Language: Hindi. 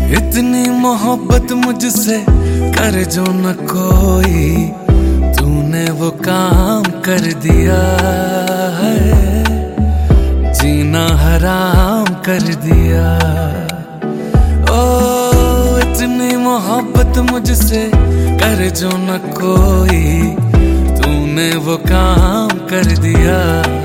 इतनी मोहब्बत मुझसे कर जो न कोई, तूने वो काम कर दिया है, जीना हराम कर दिया। ओ इतनी मोहब्बत मुझसे कर जो न कोई, तूने वो काम कर दिया।